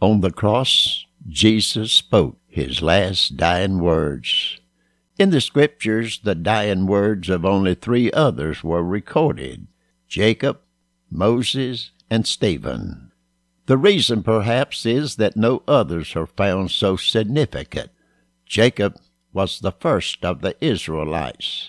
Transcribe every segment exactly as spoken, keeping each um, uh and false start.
On the cross, Jesus spoke his last dying words. In the Scriptures, the dying words of only three others were recorded: Jacob, Moses, and Stephen. The reason, perhaps, is that no others are found so significant. Jacob was the first of the Israelites.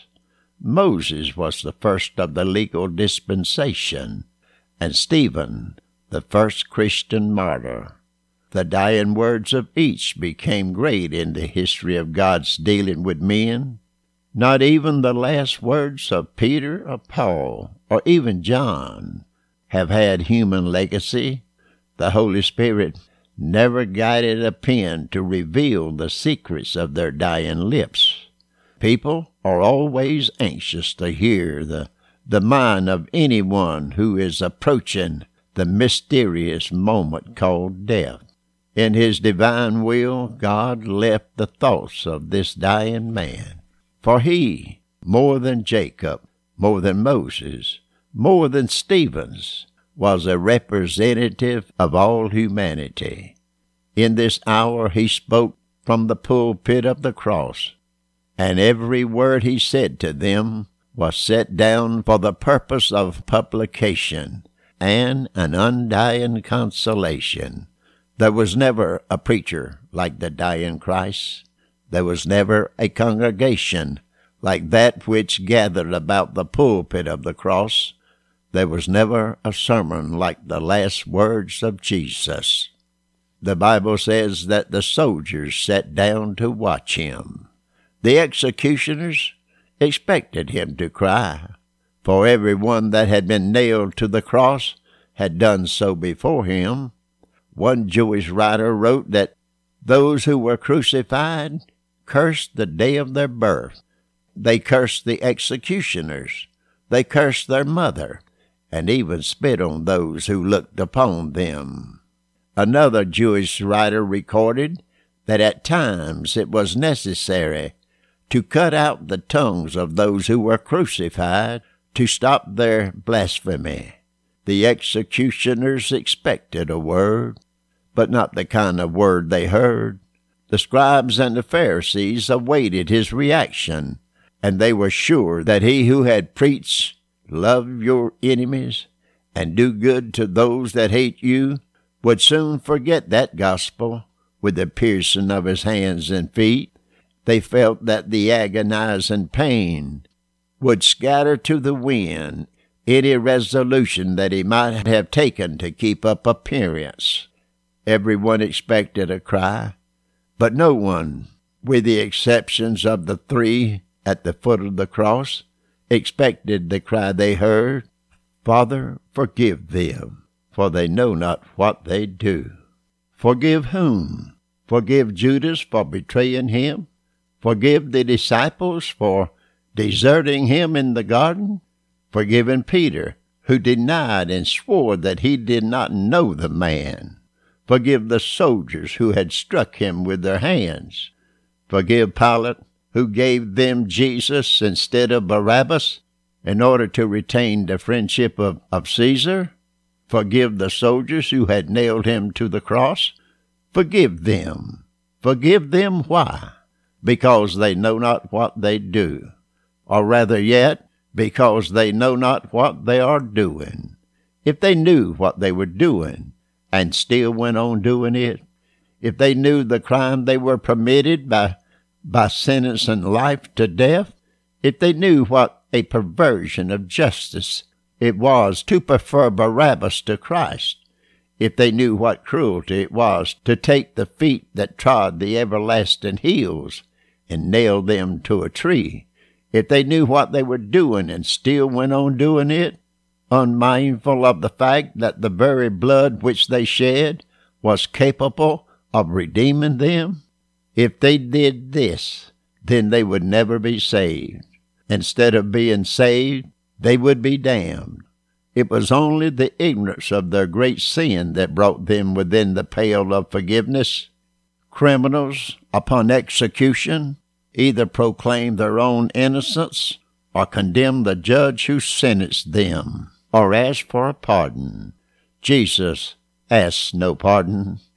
Moses was the first of the legal dispensation, and Stephen, the first Christian martyr. The dying words of each became great in the history of God's dealing with men. Not even the last words of Peter or Paul, or even John, have had human legacy. The Holy Spirit never guided a pen to reveal the secrets of their dying lips. People are always anxious to hear the, the mind of anyone who is approaching the mysterious moment called death. In his divine will, God left the thoughts of this dying man. For he, more than Jacob, more than Moses, more than Stephen's, was a representative of all humanity. In this hour he spoke from the pulpit of the cross, and every word he said to them was set down for the purpose of publication and an undying consolation. There was never a preacher like the dying Christ. There was never a congregation like that which gathered about the pulpit of the cross. There was never a sermon like the last words of Jesus. The Bible says that the soldiers sat down to watch him. The executioners expected him to cry, for every one that had been nailed to the cross had done so before him. One Jewish writer wrote that those who were crucified cursed the day of their birth. They cursed the executioners. They cursed their mother, and even spit on those who looked upon them. Another Jewish writer recorded that at times it was necessary to cut out the tongues of those who were crucified to stop their blasphemy. The executioners expected a word, but not the kind of word they heard. The scribes and the Pharisees awaited his reaction, and they were sure that he who had preached, "Love your enemies and do good to those that hate you," would soon forget that gospel with the piercing of his hands and feet. They felt that the agonizing pain would scatter to the wind any resolution that he might have taken to keep up appearance. Everyone expected a cry, but no one, with the exceptions of the three at the foot of the cross, expected the cry they heard, "Father, forgive them, for they know not what they do." Forgive whom? Forgive Judas for betraying him? Forgive the disciples for deserting him in the garden? Forgiving Peter, who denied and swore that he did not know the man? Forgive the soldiers who had struck him with their hands? Forgive Pilate, who gave them Jesus instead of Barabbas in order to retain the friendship of, of Caesar? Forgive the soldiers who had nailed him to the cross? Forgive them. Forgive them why? Because they know not what they do. Or rather yet, because they know not what they are doing. If they knew what they were doing and still went on doing it, if they knew the crime they were permitted by, by sentencing life to death, if they knew what a perversion of justice it was to prefer Barabbas to Christ, if they knew what cruelty it was to take the feet that trod the everlasting hills and nail them to a tree, if they knew what they were doing and still went on doing it, unmindful of the fact that the very blood which they shed was capable of redeeming them, if they did this, then they would never be saved. Instead of being saved, they would be damned. It was only the ignorance of their great sin that brought them within the pale of forgiveness. Criminals, upon execution, either proclaim their own innocence or condemn the judge who sentenced them, or ask for a pardon. Jesus asked no pardon.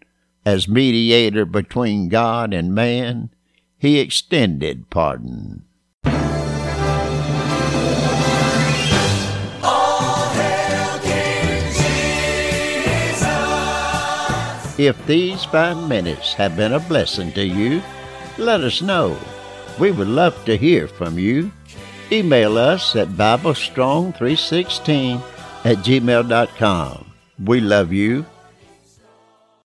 As mediator between God and man, he extended pardon. If these five minutes have been a blessing to you, let us know. We would love to hear from you. Email us at bible strong three sixteen at gmail dot com. We love you